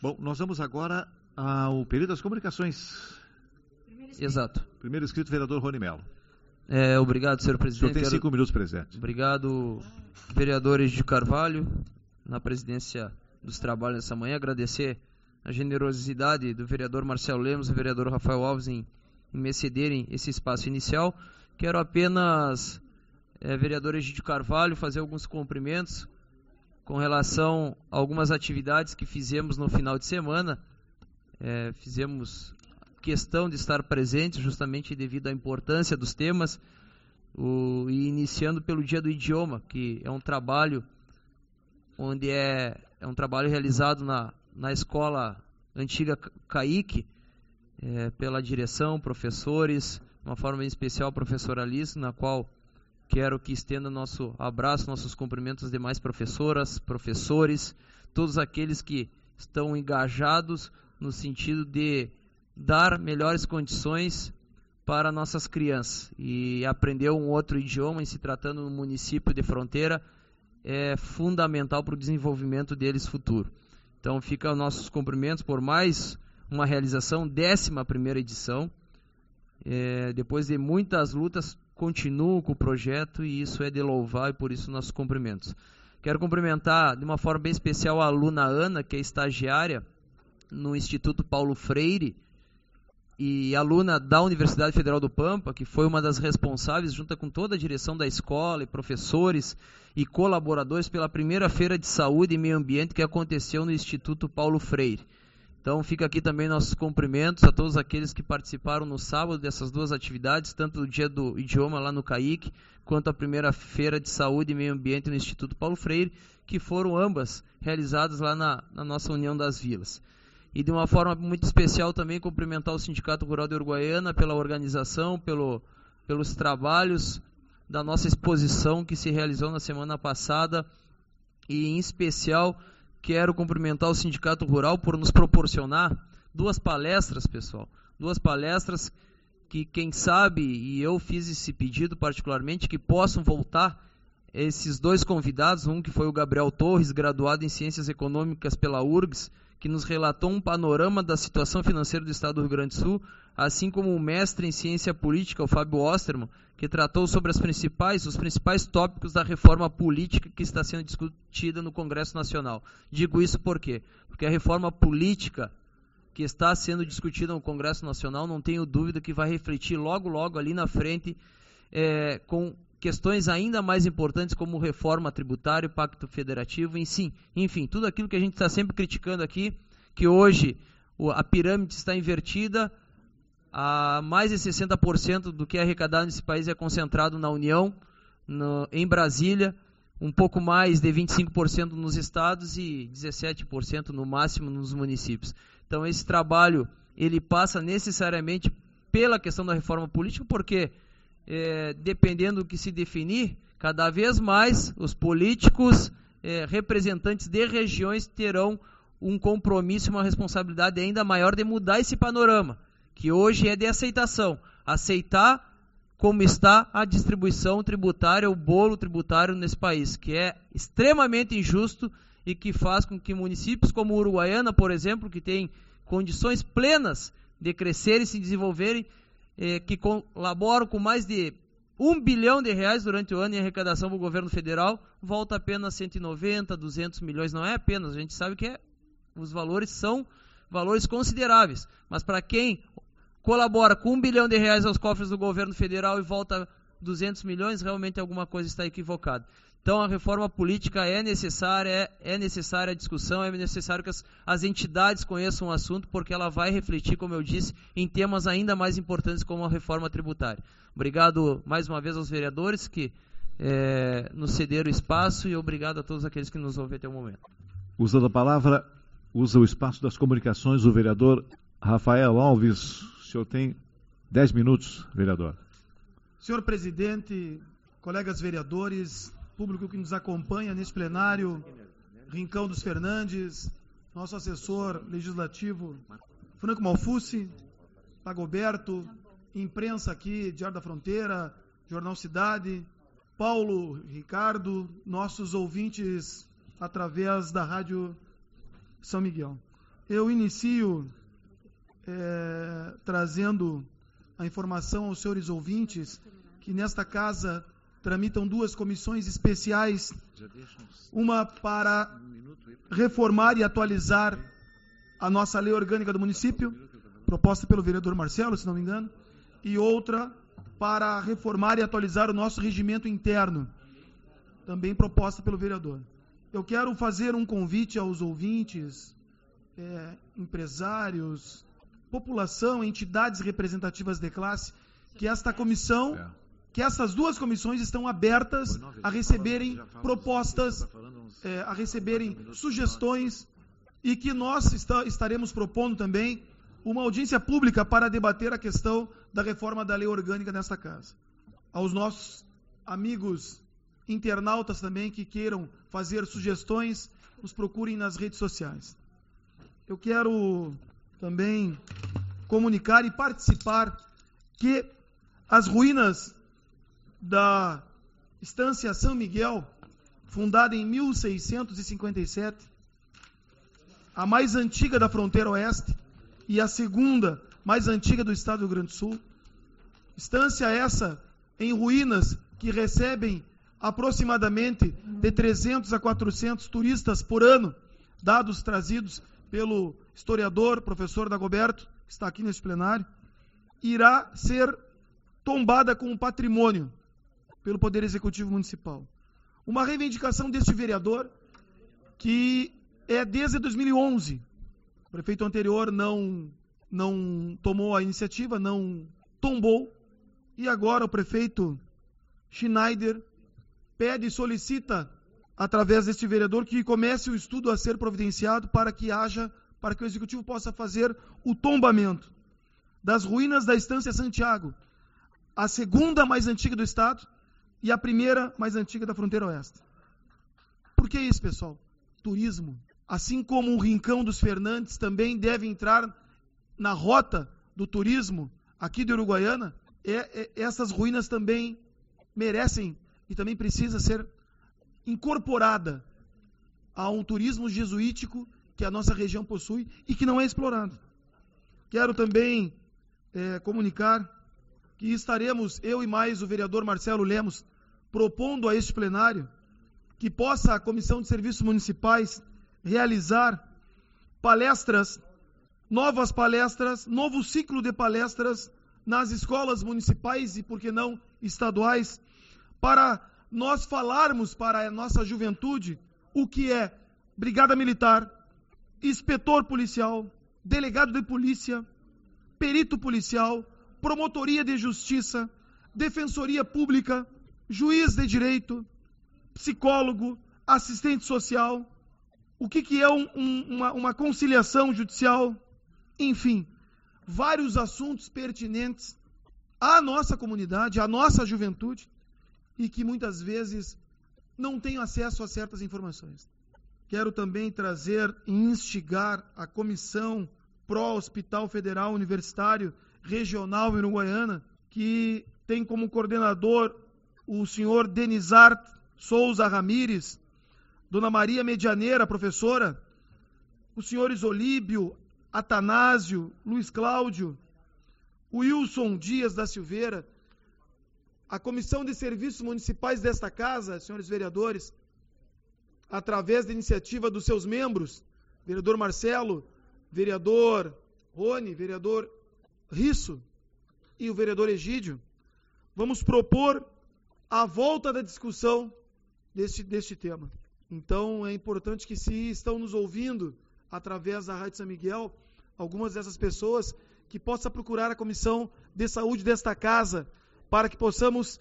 Bom, nós vamos agora ao período das comunicações. Exato. Primeiro inscrito, vereador Rony Mello. Obrigado, senhor presidente. O senhor tem 5 minutos, presidente. Obrigado, vereadores de Carvalho, na presidência dos trabalhos nessa manhã. Agradecer a generosidade do vereador Marcelo Lemos e do vereador Rafael Alves em me cederem esse espaço inicial. Quero apenas, vereadores de Carvalho, fazer alguns cumprimentos com relação a algumas atividades que fizemos no final de semana. Fizemos questão de estar presentes justamente devido à importância dos temas, e iniciando pelo Dia do Idioma, que é um trabalho onde é um trabalho realizado na escola antiga CAIC, pela direção, professores, de uma forma em especial a professora Alice, na qual quero que estenda nosso abraço, nossos cumprimentos às demais professoras, professores, todos aqueles que estão engajados no sentido de dar melhores condições para nossas crianças. E aprender um outro idioma, em se tratando de um município de fronteira, é fundamental para o desenvolvimento deles futuro. Então fica os nossos cumprimentos por mais uma realização, 11ª edição. Depois de muitas lutas, continuo com o projeto e isso é de louvar, e por isso nossos cumprimentos. Quero cumprimentar de uma forma bem especial a aluna Ana, que é estagiária no Instituto Paulo Freire e aluna da Universidade Federal do Pampa, que foi uma das responsáveis, junto com toda a direção da escola e professores e colaboradores, pela primeira feira de saúde e meio ambiente que aconteceu no Instituto Paulo Freire. Então fica aqui também nossos cumprimentos a todos aqueles que participaram no sábado dessas duas atividades, tanto do Dia do Idioma lá no CAIC, quanto a primeira feira de saúde e meio ambiente no Instituto Paulo Freire, que foram ambas realizadas lá na nossa União das Vilas. E de uma forma muito especial também cumprimentar o Sindicato Rural de Uruguaiana pela organização, pelos trabalhos da nossa exposição que se realizou na semana passada, e em especial quero cumprimentar o Sindicato Rural por nos proporcionar 2 palestras, pessoal. 2 palestras que, quem sabe, e eu fiz esse pedido particularmente, que possam voltar esses 2 convidados, um que foi o Gabriel Torres, graduado em Ciências Econômicas pela URGS, que nos relatou um panorama da situação financeira do Estado do Rio Grande do Sul, assim como o mestre em Ciência Política, o Fábio Osterman, que tratou sobre os principais tópicos da reforma política que está sendo discutida no Congresso Nacional. Digo isso por quê? Porque a reforma política que está sendo discutida no Congresso Nacional, não tenho dúvida que vai refletir logo ali na frente, com questões ainda mais importantes como reforma tributária, pacto federativo, enfim, tudo aquilo que a gente está sempre criticando aqui, que hoje a pirâmide está invertida, mais de 60% do que é arrecadado nesse país é concentrado na União, em Brasília, um pouco mais de 25% nos estados e 17% no máximo nos municípios. Então esse trabalho, ele passa necessariamente pela questão da reforma política, porque dependendo do que se definir, cada vez mais os políticos, representantes de regiões terão um compromisso e uma responsabilidade ainda maior de mudar esse panorama, que hoje é de aceitação. Aceitar como está a distribuição tributária, o bolo tributário nesse país, que é extremamente injusto e que faz com que municípios como Uruguaiana, por exemplo, que tem condições plenas de crescer e se desenvolverem, que colaboram com mais de R$1 bilhão durante o ano em arrecadação do governo federal, volta apenas 190, 200 milhões, não é apenas, a gente sabe que os valores são valores consideráveis, mas para quem colabora com R$1 bilhão aos cofres do governo federal e volta 200 milhões, realmente alguma coisa está equivocada. Então a reforma política é necessária a discussão, é necessário que as entidades conheçam o assunto, porque ela vai refletir, como eu disse, em temas ainda mais importantes como a reforma tributária. Obrigado mais uma vez aos vereadores que nos cederam o espaço, e obrigado a todos aqueles que nos ouvem até o momento. Usando a palavra, usa o espaço das comunicações, o vereador Rafael Alves. O senhor tem 10 minutos, vereador. Senhor presidente, colegas vereadores, público que nos acompanha neste plenário, Rincão dos Fernandes, nosso assessor legislativo, Franco Malfucci, Pagoberto, imprensa aqui, Diário da Fronteira, Jornal Cidade, Paulo, Ricardo, nossos ouvintes através da Rádio São Miguel. eu inicio trazendo a informação aos senhores ouvintes que nesta casa tramitam 2 comissões especiais, uma para reformar e atualizar a nossa lei orgânica do município, proposta pelo vereador Marcelo, se não me engano, e outra para reformar e atualizar o nosso regimento interno, também proposta pelo vereador. Eu quero fazer um convite aos ouvintes, empresários, população, entidades representativas de classe, que esta comissão, que essas 2 comissões estão abertas a receberem propostas, a receberem sugestões, e que nós estaremos propondo também uma audiência pública para debater a questão da reforma da lei orgânica nesta casa. Aos nossos amigos internautas também que queiram fazer sugestões, nos procurem nas redes sociais. Eu quero também comunicar e participar que as ruínas da Estância São Miguel, fundada em 1657, a mais antiga da fronteira oeste e a segunda mais antiga do estado do Rio Grande do Sul, estância essa em ruínas que recebem aproximadamente de 300 a 400 turistas por ano, dados trazidos pelo historiador, professor Dagoberto, que está aqui nesse plenário, irá ser tombada como patrimônio pelo Poder Executivo Municipal. Uma reivindicação deste vereador que é desde 2011. O prefeito anterior não tomou a iniciativa, não tombou, e agora o prefeito Schneider pede e solicita, através deste vereador, que comece o estudo a ser providenciado para que o Executivo possa fazer o tombamento das ruínas da Estância Santiago, a segunda mais antiga do estado e a primeira mais antiga da fronteira oeste. Por que isso, pessoal? Turismo. Assim como o Rincão dos Fernandes também deve entrar na rota do turismo aqui de Uruguaiana, essas ruínas também merecem e também precisa ser incorporada a um turismo jesuítico que a nossa região possui e que não é explorado. Quero também comunicar que estaremos, eu e mais o vereador Marcelo Lemos, propondo a este plenário que possa a Comissão de Serviços Municipais realizar palestras, novas palestras, novo ciclo de palestras nas escolas municipais e, por que não, estaduais, para nós falarmos para a nossa juventude o que é brigada militar, inspetor policial, delegado de polícia, perito policial, promotoria de justiça, defensoria pública, juiz de direito, psicólogo, assistente social, o que é uma conciliação judicial, enfim, vários assuntos pertinentes à nossa comunidade, à nossa juventude, e que muitas vezes não tem acesso a certas informações. Quero também trazer e instigar a Comissão Pró-Hospital Federal Universitário Regional Uruguaiana, que tem como coordenador o senhor Denizar Souza Ramires, Dona Maria Medianeira, professora, os senhores Olíbio, Atanásio, Luiz Cláudio, Wilson Dias da Silveira, a Comissão de Serviços Municipais desta casa, senhores vereadores, através da iniciativa dos seus membros, vereador Marcelo, vereador Rony, vereador Risso e o vereador Egídio, vamos propor a volta da discussão deste tema. Então, é importante que, se estão nos ouvindo através da Rádio São Miguel, algumas dessas pessoas, que possa procurar a Comissão de Saúde desta casa, para que possamos,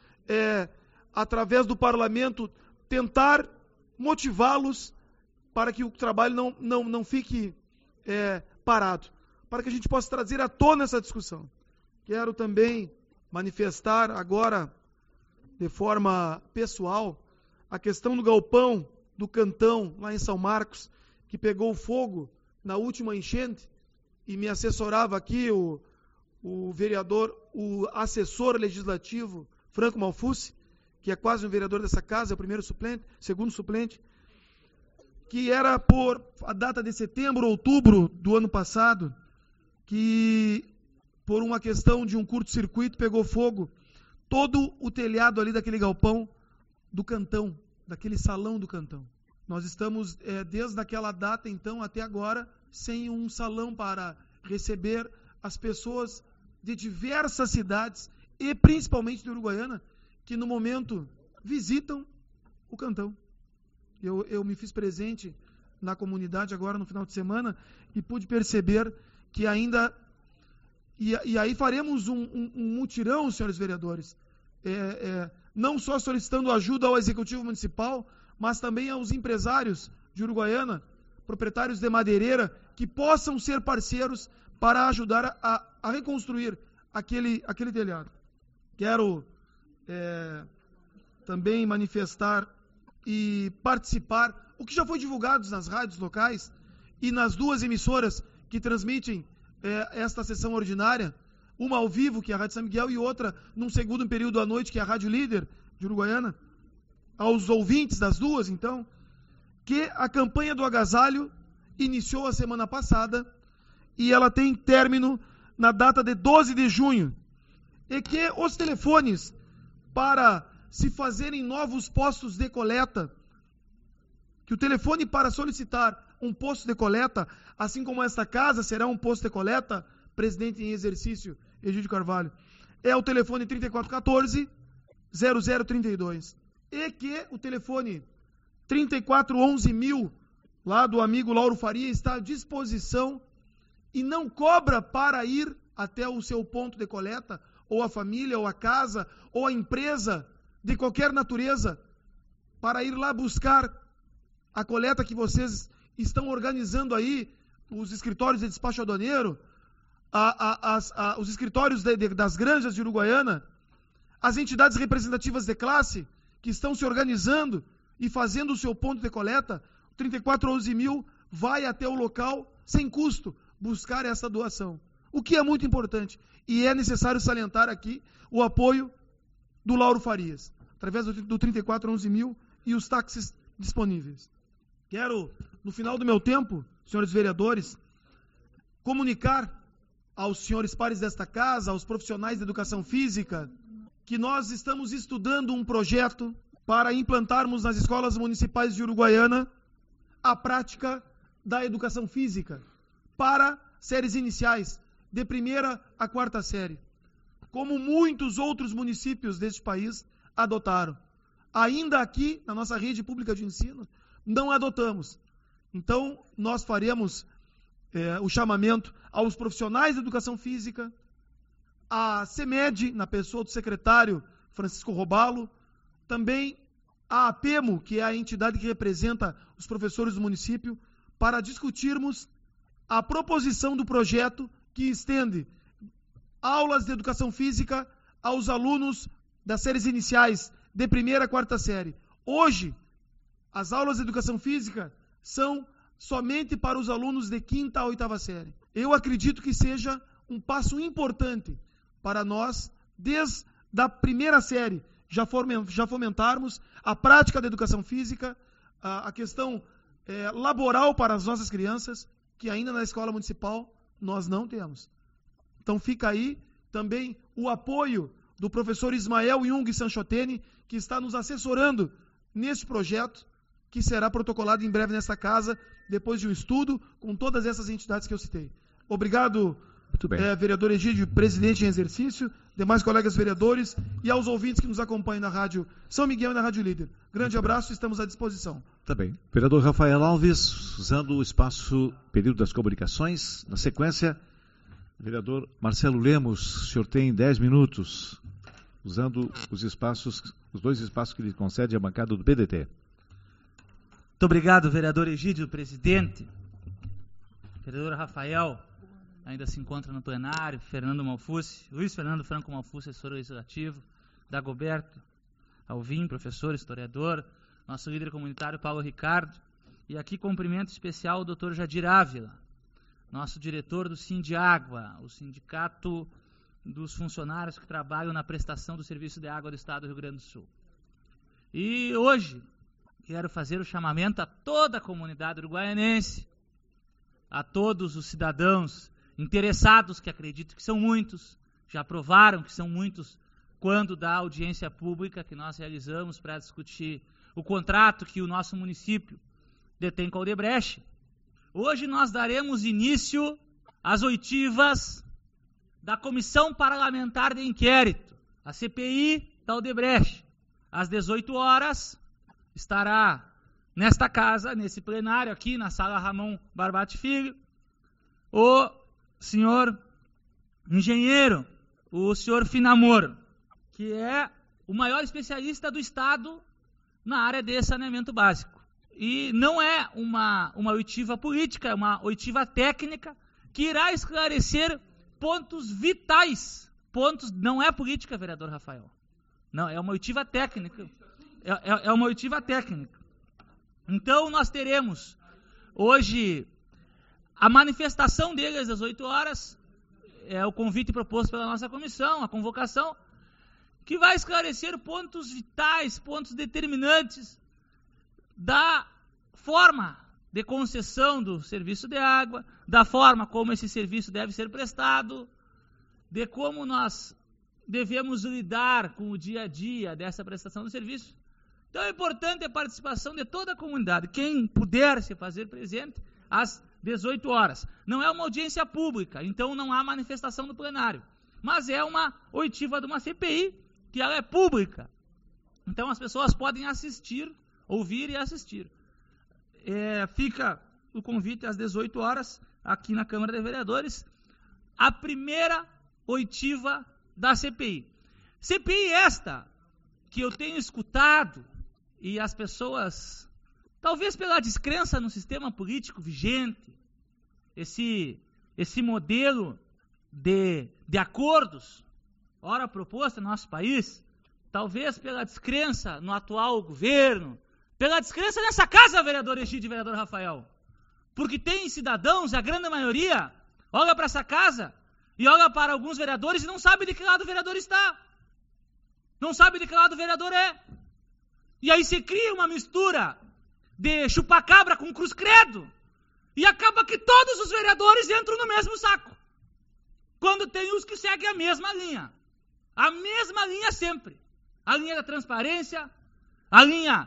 através do parlamento, tentar motivá-los para que o trabalho não fique parado, para que a gente possa trazer à tona essa discussão. Quero também manifestar agora, de forma pessoal, a questão do galpão do Cantão, lá em São Marcos, que pegou fogo na última enchente, e me assessorava aqui o vereador, o assessor legislativo, Franco Malfucci, que é quase um vereador dessa casa, é o primeiro suplente, segundo suplente, que era por a data de setembro, outubro do ano passado, que por uma questão de um curto-circuito pegou fogo todo o telhado ali daquele galpão do Cantão, daquele salão do Cantão. Nós estamos, desde aquela data, então, até agora, sem um salão para receber as pessoas de diversas cidades, e principalmente de Uruguaiana, que no momento visitam o Cantão. Eu me fiz presente na comunidade agora no final de semana e pude perceber que ainda... E aí faremos um mutirão, senhores vereadores, não só solicitando ajuda ao Executivo Municipal, mas também aos empresários de Uruguaiana, proprietários de madeireira, que possam ser parceiros para ajudar a reconstruir aquele telhado. Quero também manifestar e participar, o que já foi divulgado nas rádios locais e nas duas emissoras que transmitem esta sessão ordinária, uma ao vivo, que é a Rádio São Miguel, e outra num segundo período à noite, que é a Rádio Líder de Uruguaiana, aos ouvintes das duas, então, que a campanha do agasalho iniciou a semana passada e ela tem término na data de 12 de junho, e que os telefones para se fazerem novos postos de coleta, que o telefone para solicitar um posto de coleta, assim como esta casa será um posto de coleta, presidente em exercício, Egídio Carvalho, é o telefone 3414-0032. E que o telefone 3411.000, lá do amigo Lauro Faria, está à disposição e não cobra para ir até o seu ponto de coleta, ou a família, ou a casa, ou a empresa de qualquer natureza, para ir lá buscar a coleta que vocês estão organizando aí, os escritórios de despacho aduaneiro, os escritórios das granjas de Uruguaiana, as entidades representativas de classe que estão se organizando e fazendo o seu ponto de coleta, 3411.000 vai até o local sem custo buscar essa doação. O que é muito importante. E é necessário salientar aqui o apoio do Lauro Farias, através do 3411.000 e os táxis disponíveis. Quero, no final do meu tempo, senhores vereadores, comunicar aos senhores pares desta casa, aos profissionais de educação física, que nós estamos estudando um projeto para implantarmos nas escolas municipais de Uruguaiana a prática da educação física para séries iniciais, de 1ª a 4ª série, como muitos outros municípios deste país adotaram. Ainda aqui, na nossa rede pública de ensino, não adotamos. Então, nós faremos o chamamento aos profissionais de educação física, a CEMED, na pessoa do secretário Francisco Robalo, também a APEMO, que é a entidade que representa os professores do município, para discutirmos a proposição do projeto que estende aulas de educação física aos alunos das séries iniciais, de 1ª a 4ª série. Hoje, as aulas de educação física são somente para os alunos de 5ª a 8ª série. Eu acredito que seja um passo importante para nós, desde a 1ª série, já fomentarmos a prática da educação física, a questão laboral para as nossas crianças, que ainda na escola municipal nós não temos. Então fica aí também o apoio do professor Ismael Jung Sanchotene, que está nos assessorando neste projeto, que será protocolado em breve nesta casa, depois de um estudo com todas essas entidades que eu citei. Obrigado, vereador Egídio, presidente em exercício, demais colegas vereadores e aos ouvintes que nos acompanham na Rádio São Miguel e na Rádio Líder. Grande abraço, estamos à disposição. Tá bem. Vereador Rafael Alves, usando o espaço período das comunicações. Na sequência, vereador Marcelo Lemos, o senhor tem 10 minutos, usando os dois espaços que lhe concede a bancada do PDT. Muito obrigado, vereador Egídio, presidente. Vereador Rafael, ainda se encontra no plenário, Fernando Malfucci, Luiz Fernando Franco Malfucci, assessor legislativo, Dagoberto Alvim, professor, historiador, nosso líder comunitário Paulo Ricardo, e aqui cumprimento especial o doutor Jadir Ávila, nosso diretor do Sindiágua, o sindicato dos funcionários que trabalham na prestação do serviço de água do Estado do Rio Grande do Sul. E hoje, quero fazer o chamamento a toda a comunidade uruguaianense, a todos os cidadãos interessados, que acredito que são muitos, já provaram que são muitos, quando da audiência pública que nós realizamos para discutir o contrato que o nosso município detém com a Odebrecht. Hoje nós daremos início às oitivas da Comissão Parlamentar de Inquérito, a CPI da Odebrecht. Às 18 horas estará nesta casa, nesse plenário aqui, na sala Ramon Barbati Filho, o senhor engenheiro, o senhor Finamor, que é o maior especialista do Estado na área de saneamento básico. E não é uma oitiva política, é uma oitiva técnica que irá esclarecer pontos vitais. Não é política, vereador Rafael. Não, é uma oitiva técnica. É uma oitiva técnica. Então, nós teremos hoje a manifestação deles às 8 horas, é o convite proposto pela nossa comissão, a convocação, que vai esclarecer pontos vitais, pontos determinantes da forma de concessão do serviço de água, da forma como esse serviço deve ser prestado, de como nós devemos lidar com o dia a dia dessa prestação do serviço. Então é importante a participação de toda a comunidade, quem puder se fazer presente às 18 horas. Não é uma audiência pública, então não há manifestação do plenário, mas é uma oitiva de uma CPI, que ela é pública. Então as pessoas podem assistir, ouvir e assistir. Fica o convite às 18 horas, aqui na Câmara de Vereadores, a primeira oitiva da CPI. CPI esta que eu tenho escutado, e as pessoas, talvez pela descrença no sistema político vigente, esse modelo de acordos, ora proposto no nosso país, talvez pela descrença no atual governo, pela descrença nessa casa, vereador Egídio e vereador Rafael, porque tem cidadãos, a grande maioria, olha para essa casa e olha para alguns vereadores e não sabe de que lado o vereador está, não sabe de que lado o vereador é, e aí se cria uma mistura de chupacabra com cruz credo, e acaba que todos os vereadores entram no mesmo saco, quando tem os que seguem a mesma linha sempre, a linha da transparência, a linha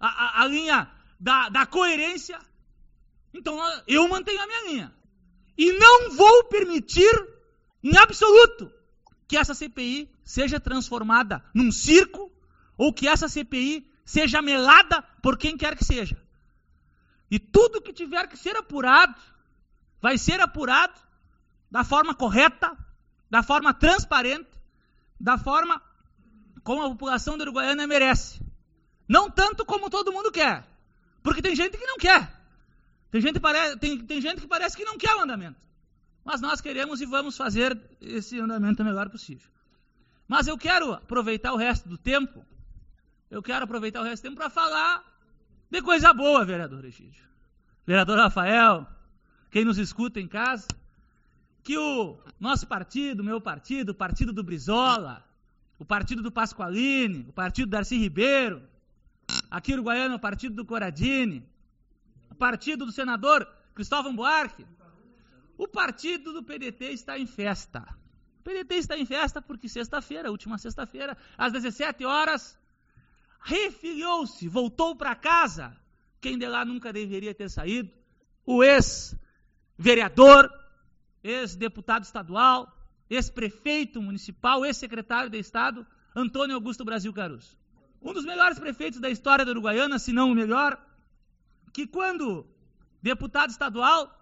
da coerência. Então eu mantenho a minha linha, e não vou permitir em absoluto que essa CPI seja transformada num circo, ou que essa CPI seja melada por quem quer que seja. E tudo que tiver que ser apurado, vai ser apurado da forma correta, da forma transparente, da forma como a população da Uruguaiana merece. Não tanto como todo mundo quer, porque tem gente que não quer. Tem gente que parece que não quer o andamento. Mas nós queremos e vamos fazer esse andamento o melhor possível. Mas eu quero aproveitar o resto do tempo, para falar de coisa boa, vereador Egídio. Vereador Rafael, quem nos escuta em casa, que o nosso partido, meu partido, o partido do Brizola, o partido do Pasqualini, o partido do Darcy Ribeiro, aqui Uruguaiana, o partido do Coradini, o partido do senador Cristóvão Buarque, o partido do PDT está em festa. O PDT está em festa porque última sexta-feira, às 17 horas, refiliou-se, voltou para casa, quem de lá nunca deveria ter saído, o ex-vereador, ex-deputado estadual, ex-prefeito municipal, ex-secretário de Estado, Antônio Augusto Brasil Caruso. Um dos melhores prefeitos da história da Uruguaiana, se não o melhor, que quando deputado estadual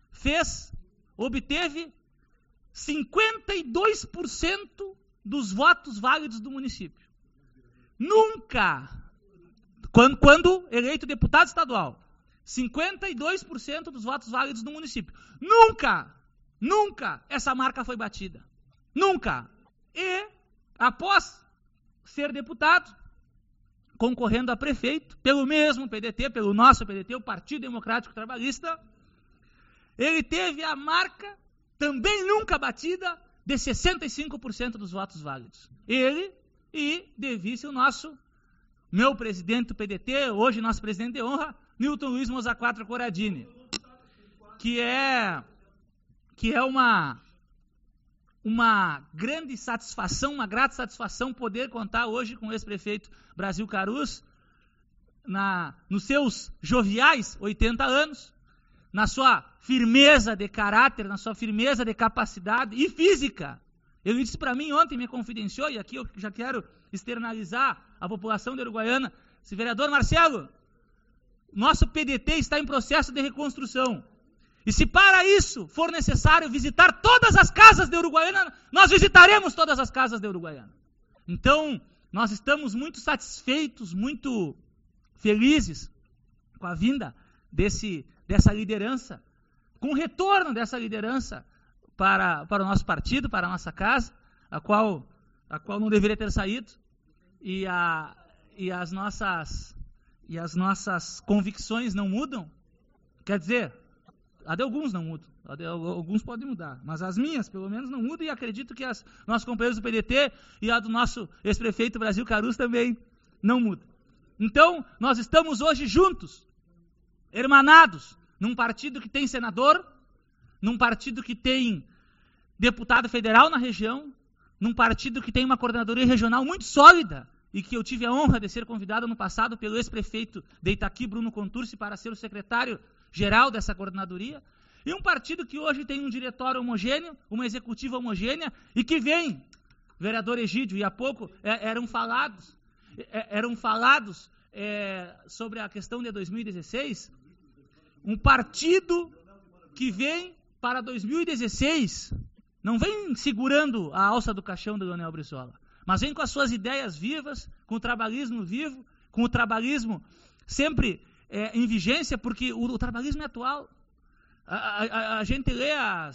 obteve 52% dos votos válidos do município. Nunca, quando eleito deputado estadual, 52% dos votos válidos do município. Nunca essa marca foi batida. Nunca. E, após ser deputado, concorrendo a prefeito, pelo mesmo PDT, pelo nosso PDT, o Partido Democrático Trabalhista, ele teve a marca, também nunca batida, de 65% dos votos válidos. Ele e de vice o nosso meu presidente do PDT, hoje nosso presidente de honra, Newton Luiz Moza 4 Coradini, que é uma grande satisfação, uma grata satisfação poder contar hoje com o ex-prefeito Brasil Carus, nos seus joviais 80 anos, na sua firmeza de caráter, na sua firmeza de capacidade e física. Ele disse para mim ontem, me confidenciou, e aqui eu já quero externalizar a população de Uruguaiana, esse vereador Marcelo, nosso PDT está em processo de reconstrução. E se para isso for necessário visitar todas as casas de Uruguaiana, nós visitaremos todas as casas de Uruguaiana. Então, nós estamos muito satisfeitos, muito felizes com a vinda dessa liderança, com o retorno dessa liderança para o nosso partido, para a nossa casa, a qual não deveria ter saído, e as nossas convicções não mudam. Quer dizer, a de alguns não mudam, alguns podem mudar, mas as minhas, pelo menos, não mudam, e acredito que as nossos companheiros do PDT e a do nosso ex-prefeito Brasil Carus também não mudam. Então, nós estamos hoje juntos, hermanados, num partido que tem senador, num partido que tem deputado federal na região, num partido que tem uma coordenadoria regional muito sólida, e que eu tive a honra de ser convidado no passado pelo ex-prefeito de Itaqui, Bruno Contursi, para ser o secretário-geral dessa coordenadoria, e um partido que hoje tem um diretório homogêneo, uma executiva homogênea, e que vem, vereador Egídio, e há pouco eram falados sobre a questão de 2016, um partido que vem para 2016, não vem segurando a alça do caixão do Leonel Brizola, mas vem com as suas ideias vivas, com o trabalhismo vivo, com o trabalhismo sempre em vigência, porque o trabalhismo é atual. A gente lê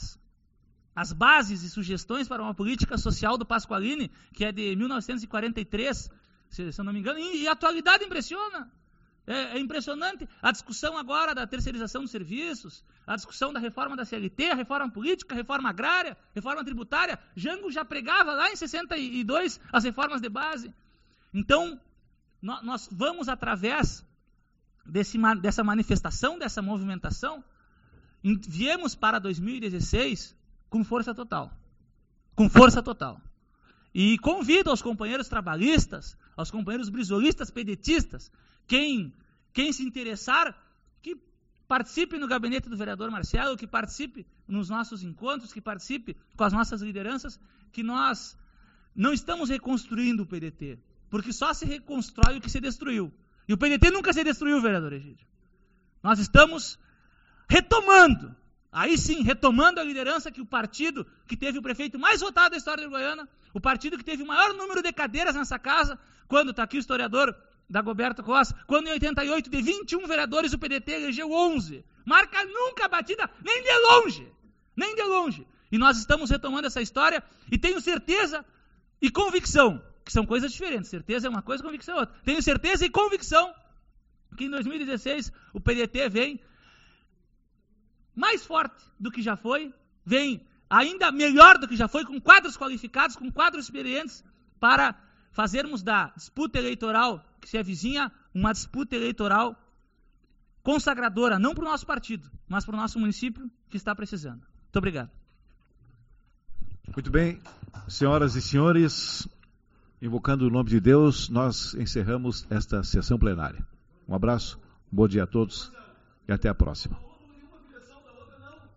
as bases e sugestões para uma política social do Pasqualini, que é de 1943, se eu não me engano, e a atualidade impressiona. É impressionante a discussão agora da terceirização dos serviços, a discussão da reforma da CLT, a reforma política, a reforma agrária, reforma tributária. Jango já pregava lá em 62 as reformas de base. Então, nós vamos através dessa manifestação, dessa movimentação, viemos para 2016 com força total. Com força total. E convido aos companheiros trabalhistas, aos companheiros brizolistas, pedetistas, quem se interessar, que participe no gabinete do vereador Marcelo, que participe nos nossos encontros, que participe com as nossas lideranças, que nós não estamos reconstruindo o PDT, porque só se reconstrói o que se destruiu. E o PDT nunca se destruiu, vereador Egídio. Nós estamos retomando, aí sim, retomando a liderança que o partido que teve o prefeito mais votado da história de Uruguaiana, o partido que teve o maior número de cadeiras nessa casa, quando está aqui o historiador Dagoberto Costa, quando em 88, de 21 vereadores, o PDT elegeu 11. Marca nunca batida, nem de longe. Nem de longe. E nós estamos retomando essa história e tenho certeza e convicção, que são coisas diferentes. Certeza é uma coisa, convicção é outra. Tenho certeza e convicção que em 2016 o PDT vem mais forte do que já foi, vem ainda melhor do que já foi, com quadros qualificados, com quadros experientes, para fazermos da disputa eleitoral que se avizinha uma disputa eleitoral consagradora, não para o nosso partido, mas para o nosso município que está precisando. Muito obrigado. Muito bem, senhoras e senhores, invocando o nome de Deus, nós encerramos esta sessão plenária. Um abraço, bom dia a todos e até a próxima.